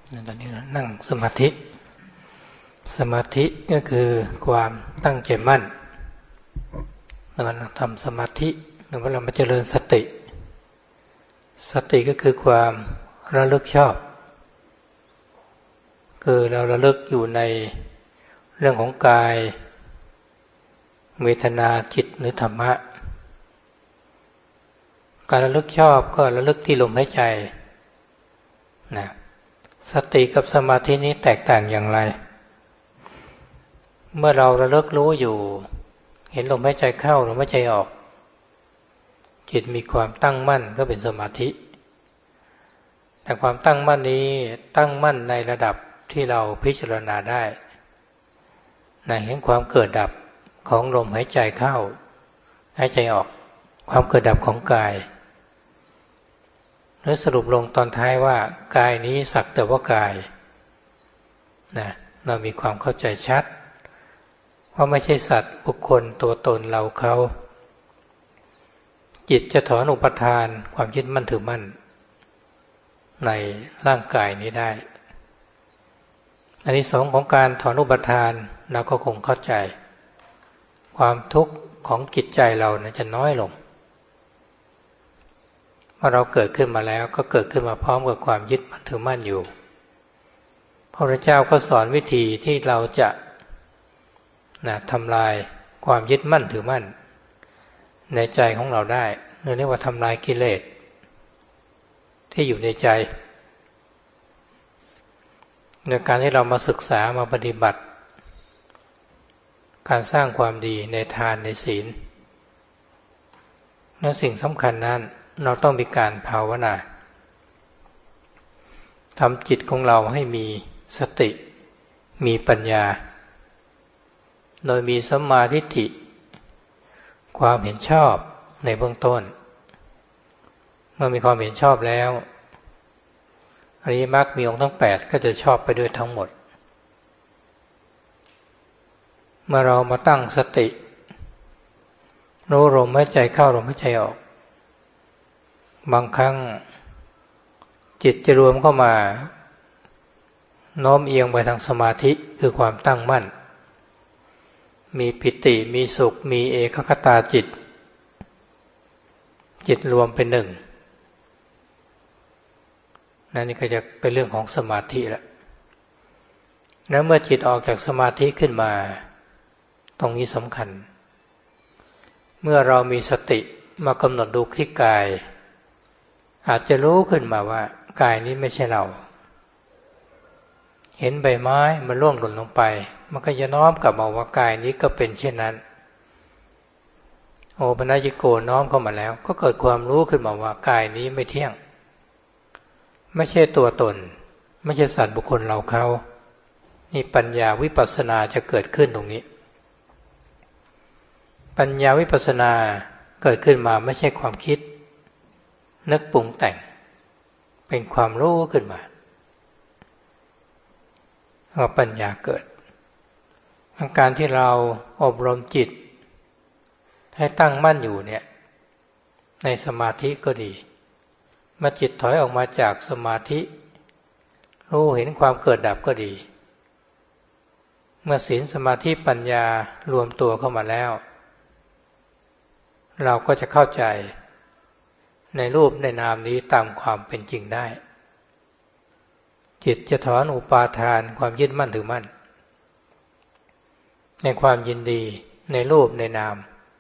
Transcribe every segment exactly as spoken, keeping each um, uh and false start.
ตอนนี้นั่งสมาธิสมาธิก็คือความตั้งใจมั่นเราทำสมาธิหรือว่าเรามาเจริญสติสติก็คือความระลึกชอบคือเราระลึกอยู่ในเรื่องของกายเวทนาจิตหรือธรรมะการระลึกชอบก็ระลึกที่ลมหายใจนะสติกับสมาธินี้แตกต่างอย่างไรเมื่อเราระลึกรู้อยู่เห็นลมหายใจเข้าลมหายใจออกจิตมีความตั้งมั่นก็เป็นสมาธิแต่ความตั้งมั่นนี้ตั้งมั่นในระดับที่เราพิจารณาได้ในเห็นความเกิดดับของลมหายใจเข้าหายใจออกความเกิดดับของกายแล้วสรุปลงตอนท้ายว่ากายนี้สักแต่ว่ากายนะเรามีความเข้าใจชัดว่าไม่ใช่สัตว์บุคคลตัวตนเราเขาจิตจะถอนอุปทานความยึดมั่นถือมั่นในร่างกายนี้ได้อันที่สองของการถอนอุปทานเราก็คงเข้าใจความทุกข์ของจิตใจเรานะจะน้อยลงเมื่อเราเกิดขึ้นมาแล้วก็เกิดขึ้นมาพร้อมกับความยึดมั่นถือมั่นอยู่พระพุทธเจ้าก็สอนวิธีที่เราจะนะทำลายความยึดมั่นถือมั่นในใจของเราได้เรียกว่าทำลายกิเลสที่อยู่ในใจในการที่เรามาศึกษามาปฏิบัติการสร้างความดีในทานในศีลและสิ่งสำคัญนั้นเราต้องมีการภาวนาทำจิตของเราให้มีสติมีปัญญาโดยมีสัมมาทิฏฐิความเห็นชอบในเบื้องต้นเมื่อมีความเห็นชอบแล้วอริยมรรคมีองค์ทั้งแปดก็จะชอบไปด้วยทั้งหมดเมื่อเรามาตั้งสติรู้ลมหายใจเข้าลมหายใจออกบางครั้งจิตจะรวมเข้ามาโน้มเอียงไปทางสมาธิคือความตั้งมั่นมีปิติมีสุขมีเอกคตาจิตจิตรวมเป็นหนึ่งนั่นนี่ก็จะเป็นเรื่องของสมาธิแล้วแล้วเมื่อจิตออกจากสมาธิขึ้นมาตรงนี้สำคัญเมื่อเรามีสติมากำหนดดูที่กายอาจจะรู้ขึ้นมาว่ากายนี้ไม่ใช่เราเห็นใบไม้มันร่วงหล่นลงไปมันก็จะน้อมกลับมาว่ากายนี้ก็เป็นเช่นนั้นโอปัญญิโกน้อมเข้ามาแล้วก็เกิดความรู้ขึ้นมาว่ากายนี้ไม่เที่ยงไม่ใช่ตัวตนไม่ใช่สัตว์บุคคลเราเขานี่ปัญญาวิปัสสนาจะเกิดขึ้นตรงนี้ปัญญาวิปัสสนาเกิดขึ้นมาไม่ใช่ความคิดนึกปรุงแต่งเป็นความรู้ขึ้นมาว่าปัญญาเกิดการที่เราอบรมจิตให้ตั้งมั่นอยู่เนี่ยในสมาธิก็ดีเมื่อจิตถอยออกมาจากสมาธิรู้เห็นความเกิดดับก็ดีเมื่อศีลสมาธิปัญญารวมตัวเข้ามาแล้วเราก็จะเข้าใจในรูปในนามนี้ตามความเป็นจริงได้จิตจะถอนอุปาทานความยึดมั่นถือมั่นในความยินดีในรูปในนาม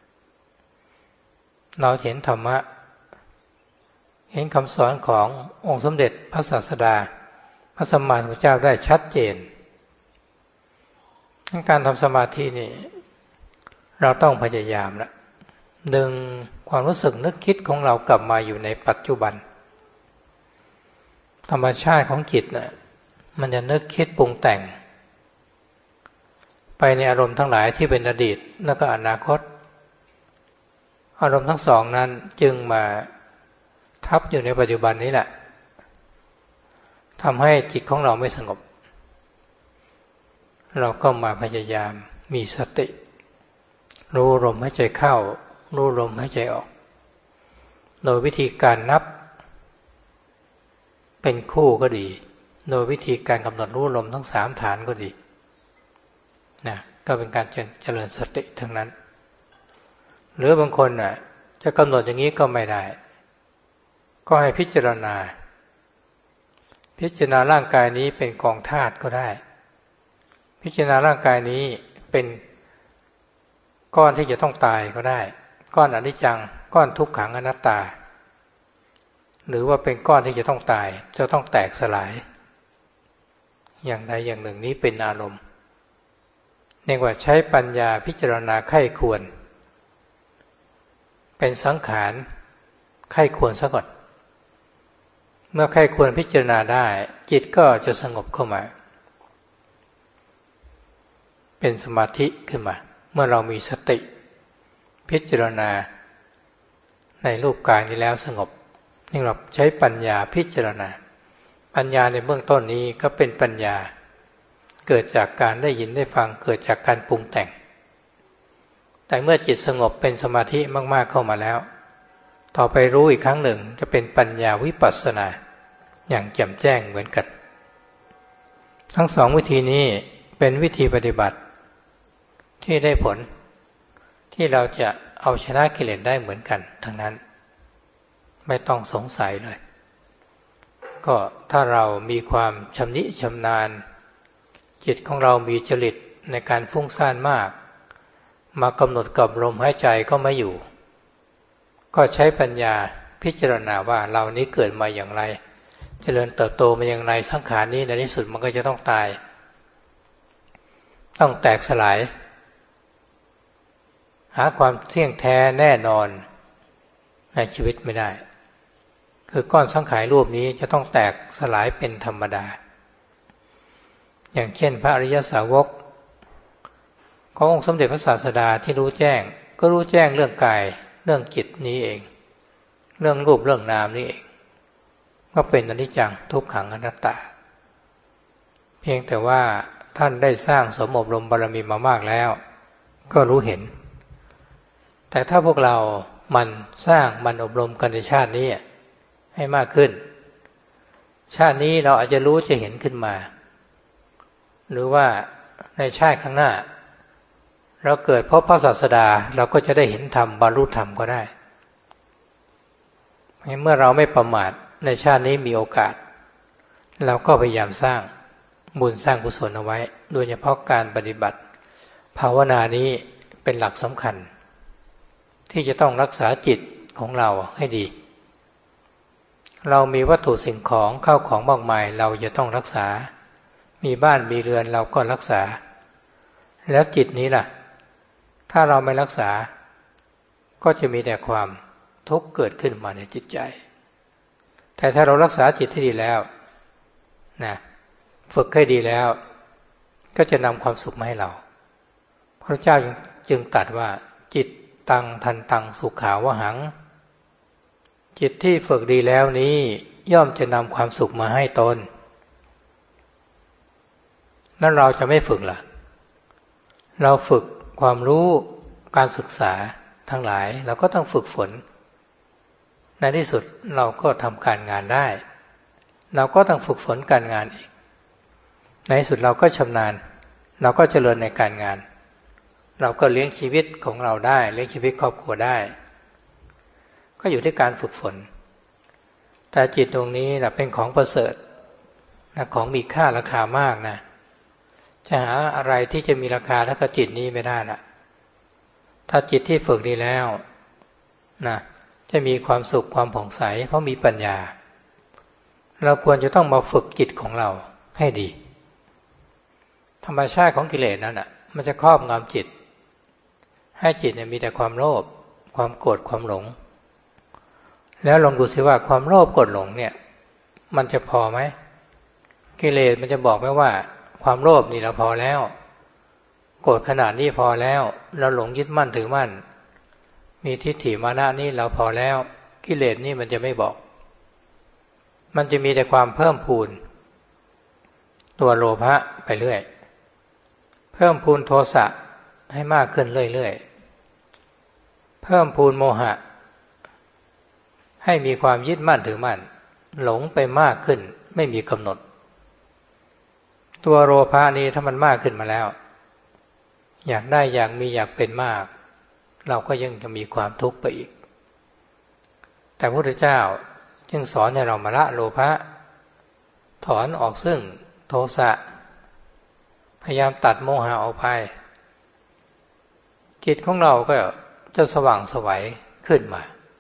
เราเห็นธรรมะเห็นคำสอนขององค์สมเด็จพระศาสดาพระสัมมาสัมพุทธเจ้าได้ชัดเจนการทำสมาธินี่เราต้องพยายามละดึงความรู้สึกนึกคิดของเรากลับมาอยู่ในปัจจุบันธรรมชาติของจิตน่ะมันจะนึกคิดปรุงแต่งไปในอารมณ์ทั้งหลายที่เป็นอดีตแล้วก็อนาคตอารมณ์ทั้งสองนั้นจึงมาทับอยู่ในปัจจุบันนี้แหละทำให้จิตของเราไม่สงบเราก็มาพยายามมีสติรู้ลมหายใจเข้ารู้ลมหายใจออกโดยวิธีการนับเป็นคู่ก็ดีโดยวิธีการกำหนดรู้ลมทั้งสามฐานก็ดีนะก็เป็นการเจริญสติทั้งนั้นหรือบางคนน่ะจะกำหนดอย่างนี้ก็ไม่ได้ก็ให้พิจารณาพิจารณาร่างกายนี้เป็นกองธาตุก็ได้พิจารณาร่างกายนี้เป็นก้อนที่จะต้องตายก็ได้ก้อนอนิจจังก้อนทุกขังอนัตตาหรือว่าเป็นก้อนที่จะต้องตายจะต้องแตกสลายอย่างใดอย่างหนึ่งนี้เป็นอารมณ์เรียกว่าใช้ปัญญาพิจารณาไข้ควรเป็นสังขารไข้ควรซะก่อนเมื่อไข้ควรพิจารณาได้จิตก็จะสงบเข้ามาเป็นสมาธิขึ้นมาเมื่อเรามีสติพิจารณาในรูปกายนี้แล้วสงบนี่เราใช้ปัญญาพิจารณาปัญญาในเบื้องต้นนี้ก็เป็นปัญญาเกิดจากการได้ยินได้ฟังเกิดจากการปรุงแต่งแต่เมื่อจิตสงบเป็นสมาธิมากๆเข้ามาแล้วต่อไปรู้อีกครั้งหนึ่งจะเป็นปัญญาวิปัสสนาอย่างแจ่มแจ้งเหมือนกันทั้งสองวิธีนี้เป็นวิธีปฏิบัติที่ได้ผลที่เราจะเอาชนะกิเลสได้เหมือนกันทั้งนั้นไม่ต้องสงสัยเลยก็ถ้าเรามีความชำนิชำนาญจิตของเรามีจริตในการฟุ้งซ่านมากมากำหนดกับลมหายใจก็ไม่อยู่ก็ใช้ปัญญาพิจารณาว่าเรานี้เกิดมาอย่างไรเจริญเติบโตมาอย่างไรสังขารนี้ในที่สุดมันก็จะต้องตายต้องแตกสลายหาความเที่ยงแท้แน่นอนในชีวิตไม่ได้คือก้อนสังขารรูปนี้จะต้องแตกสลายเป็นธรรมดาอย่างเช่นพระอริยสาวกขององค์สมเด็จพระศาสดาที่รู้แจ้งก็รู้แจ้งเรื่องกายเรื่องจิตนี้เองเรื่องรูปเรื่องนามนี่เองก็เป็นอนิจจังทุกขังอนัตตาเพียงแต่ว่าท่านได้สร้างสมอบรมบารมีมามากแล้วก็รู้เห็นแต่ถ้าพวกเรามันสร้างมันอบรมกันในชาตินี้ให้มากขึ้นชาตินี้เราอาจจะรู้จะเห็นขึ้นมาหรือว่าในชาติข้างหน้าเราเกิดพบพระศาสดาเราก็จะได้เห็นธรรมบรรลุธรรมก็ได้เมื่อเราไม่ประมาทในชาตินี้มีโอกาสเราก็พยายามสร้างบุญสร้างกุศลเอาไว้โดยเฉพาะการปฏิบัติภาวนานี้เป็นหลักสำคัญที่จะต้องรักษาจิตของเราให้ดีเรามีวัตถุสิ่งของเข้าของมากมายเราจะต้องรักษามีบ้านมีเรือนเราก็รักษาแล้วจิตนี้ล่ะถ้าเราไม่รักษาก็จะมีแต่ความทุกข์เกิดขึ้นมาในจิตใจแต่ถ้าเรารักษาจิตที่ดีแล้วนะฝึกให้ดีแล้วก็จะนำความสุขมาให้เราพระเจ้าจึงตรัสว่าจิตตังทันตังสุขาวหังจิตที่ฝึกดีแล้วนี้ย่อมจะนำความสุขมาให้ตนนั่นเราจะไม่ฝึกล่ะเราฝึกความรู้การศึกษาทั้งหลายเราก็ต้องฝึกฝนในที่สุดเราก็ทำการงานได้เราก็ต้องฝึกฝนการงานอีกในที่สุดเราก็ชำนาญเราก็เจริญในการงานเราก็เลี้ยงชีวิตของเราได้เลี้ยงชีวิตครอบครัวได้ก็อยู่ที่การฝึกฝนแต่จิตตรงนี้นะเป็นของประเสริฐนะของมีค่าราคามากนะจะหาอะไรที่จะมีราคาเท่ากับจิตนี้ไม่ได้ละถ้าจิตที่ฝึกดีแล้วนะจะมีความสุขความผ่องใสเพราะมีปัญญาเราควรจะต้องมาฝึกจิตของเราให้ดีธรรมชาติของกิเลสนั้นอ่ะมันจะครอบงำจิตให้จิตเนี่ยมีแต่ความโลภความโกรธความหลงแล้วลองดูสิว่าความโลภโกรธหลงเนี่ยมันจะพอไหมกิเลสมันจะบอกไหมว่าความโลภนี่เราพอแล้วโกรธขนาดนี้พอแล้วเราหลงยึดมั่นถือมั่นมีทิฏฐิมานะนี่เราพอแล้วกิเลสนี่มันจะไม่บอกมันจะมีแต่ความเพิ่มพูนตัวโลภะไปเรื่อยเพิ่มพูนโทสะให้มากขึ้นเรื่อยๆเพิ่มพูนโมหะให้มีความยึดมั่นถือมั่นหลงไปมากขึ้นไม่มีกำหนดตัวโลภะนี้ถ้ามันมากขึ้นมาแล้วอยากได้อยากมีอยากเป็นมากเราก็ยังจะมีความทุกข์ไปอีกแต่พระพุทธเจ้าจึงสอนให้เรามาละโลภะถอนออกซึ่งโทสะพยายามตัดโมหะออกไปจิตของเราก็จะสว่างไสวขึ้นมา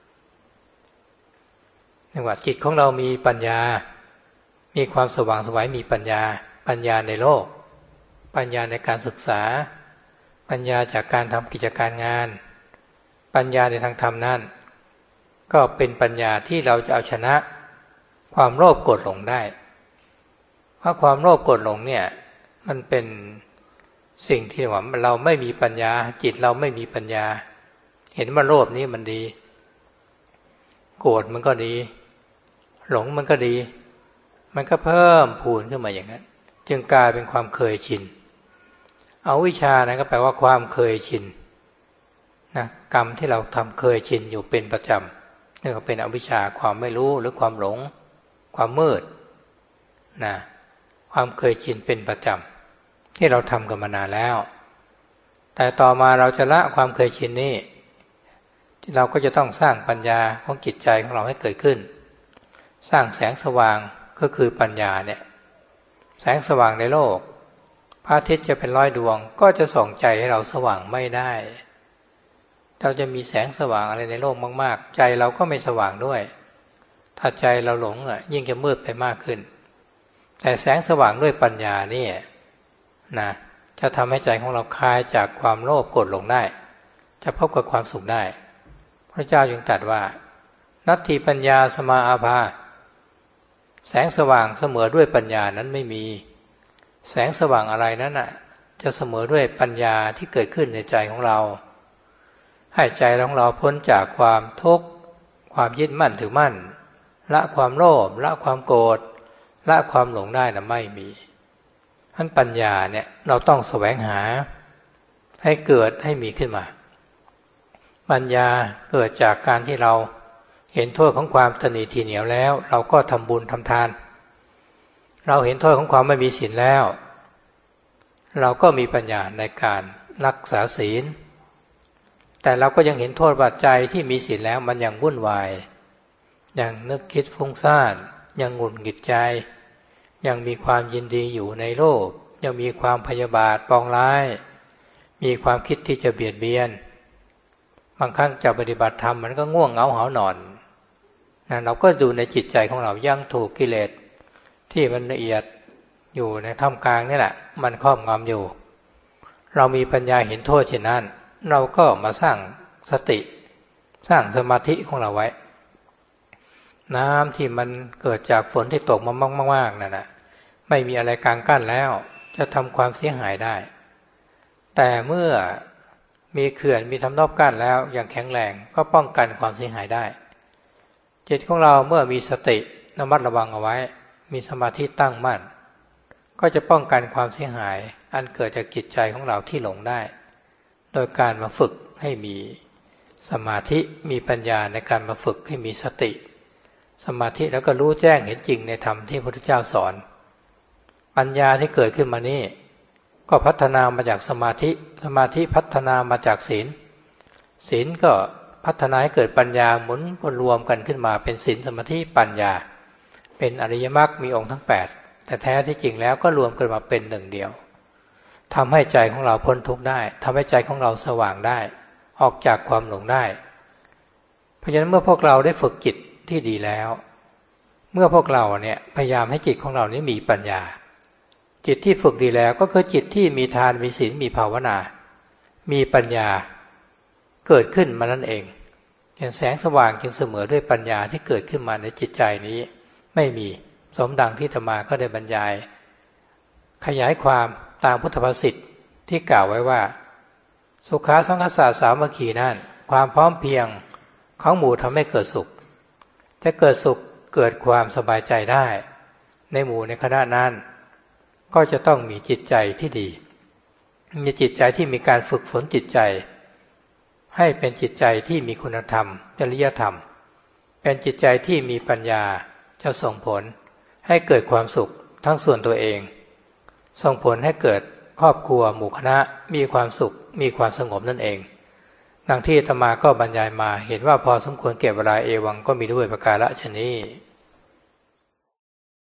เรียกว่าจิตของเรามีปัญญามีความสว่างไสวมีปัญญาปัญญาในโลกปัญญาในการศึกษาปัญญาจากการทำกิจการงานปัญญาในทางธรรมนั้นก็เป็นปัญญาที่เราจะเอาชนะความโลภโกรธหลงได้เพราะความโลภโกรธหลงเนี่ยมันเป็นสิ่งที่ว่าเราไม่มีปัญญาจิตเราไม่มีปัญญาเห็นว่าโลภนี้มันดีโกรธมันก็ดีหลงมันก็ดีมันก็เพิ่มพูนขึ้นมาอย่างนั้นจึงกลายเป็นความเคยชินเอาวิชานะก็แปลว่าความเคยชินนะกรรมที่เราทำเคยชินอยู่เป็นประจำนี่ก็เป็นอวิชชาความไม่รู้หรือความหลงความมืดนะความเคยชินเป็นประจำที่เราทำกันมานานแล้วแต่ต่อมาเราจะละความเคยชินนี้เราก็จะต้องสร้างปัญญาของจิตใจของเราให้เกิดขึ้นสร้างแสงสว่างก็คือปัญญาเนี่ยแสงสว่างในโลกพระอาทิตย์จะเป็นร้อยดวงก็จะส่องใจให้เราสว่างไม่ได้เราจะมีแสงสว่างอะไรในโลกมากๆใจเราก็ไม่สว่างด้วยถ้าใจเราหลงอ่ะยิ่งจะมืดไปมากขึ้นแต่แสงสว่างด้วยปัญญานี่นะจะทำให้ใจของเราคลายจากความโลภโกรธหลงได้จะพบกับความสุขได้พระเจ้าจึงตรัสว่านัตถิปัญญาสมาอาภาแสงสว่างเสมอด้วยปัญญานั้นไม่มีแสงสว่างอะไรนั้นน่ะจะเสมอด้วยปัญญาที่เกิดขึ้นในใจของเราให้ใจของเราพ้นจากความทุกข์ความยึดมั่นถือมั่นละความโลภละความโกรธละความหลงได้น่ะไม่มีท่านปัญญาเนี่ยเราต้องแสวงหาให้เกิดให้มีขึ้นมาปัญญาเกิดจากการที่เราเห็นโทษของความตนีทีเหนียวแล้วเราก็ทำบุญทำทานเราเห็นโทษของความไม่มีศีลแล้วเราก็มีปัญญาในการรักษาศีลแต่เราก็ยังเห็นโทษว่าใจที่มีศีลแล้วมันยังวุ่นวายยังนึกคิดฟุ้งซ่านยังหงุดหงิดใจยังมีความยินดีอยู่ในโลกยังมีความพยาบาทปองร้ายมีความคิดที่จะเบียดเบียนบางครั้งจะปฏิบัติธรรมมันก็ง่วงเหงาหานอนนะเราก็ดูในจิตใจของเรายังถูกกิเลสที่มันละเอียดอยู่ในท่ามกลางนี่แหละมันครอบงำอยู่เรามีปัญญาเห็นโทษเช่นนั้นเราก็มาสร้างสติสร้างสมาธิของเราไว้น้ำที่มันเกิดจากฝนที่ตกมามากๆนั่นนะไม่มีอะไรกลางกั้นแล้วจะทำความเสียหายได้แต่เมื่อมีเขื่อนมีทำนอบกั้นแล้วอย่างแข็งแรงก็ป้องกันความเสียหายได้จิตของเราเมื่อมีสติระมัดระวังเอาไว้มีสมาธิตั้งมั่นก็จะป้องกันความเสียหายอันเกิดจากจิตใจของเราที่หลงได้โดยการมาฝึกให้มีสมาธิมีปัญญาในการมาฝึกให้มีสติสมาธิแล้วก็รู้แจ้งเห็นจริงในธรรมที่พระพุทธเจ้าสอนปัญญาที่เกิดขึ้นมานี้ก็พัฒนามาจากสมาธิสมาธิพัฒนามาจากศีลศีลก็พัฒนาให้เกิดปัญญาหมุนรวมกันขึ้นมาเป็นศีลสมาธิปัญญาเป็นอริยมรรคมีองค์ทั้งแปดแต่แท้ที่จริงแล้วก็รวมกันมาเป็นหนึ่งเดียวทำให้ใจของเราพ้นทุกข์ได้ทำให้ใจของเราสว่างได้ออกจากความหลงได้เพราะฉะนั้นเมื่อพวกเราได้ฝึกจิตที่ดีแล้วเมื่อพวกเราเนี่ยพยายามให้จิตของเรานี้มีปัญญาจิตที่ฝึกดีแล้วก็คือจิตที่มีทานมีศีลมีภาวนามีปัญญาเกิดขึ้นมานั่นเองอย่างแสงสว่างจึงเสมอด้วยปัญญาที่เกิดขึ้นมาในจิตใจนี้ไม่มีสมดังที่อาตมาก็ได้บรรยายขยายความตามพุทธภาษิตที่กล่าวไว้ว่าสุขาสังคสะสามัคคีนั้นความพร้อมเพรียงของหมู่ทำให้เกิดสุขจะเกิดสุขเกิดความสบายใจได้ในหมู่ในคณะนั้นก็จะต้องมีจิตใจที่ดีมีจิตใจที่มีการฝึกฝนจิตใจให้เป็นจิตใจที่มีคุณธรรมจริยธรรมเป็นจิตใจที่มีปัญญาจะส่งผลให้เกิดความสุขทั้งส่วนตัวเองส่งผลให้เกิดครอบครัวหมู่คณะมีความสุขมีความสงบนั่นเองดังที่อาตมาก็บรรยายมาเห็นว่าพอสมควรแก่เวลาเอวังก็มีด้วยประการฉะนี้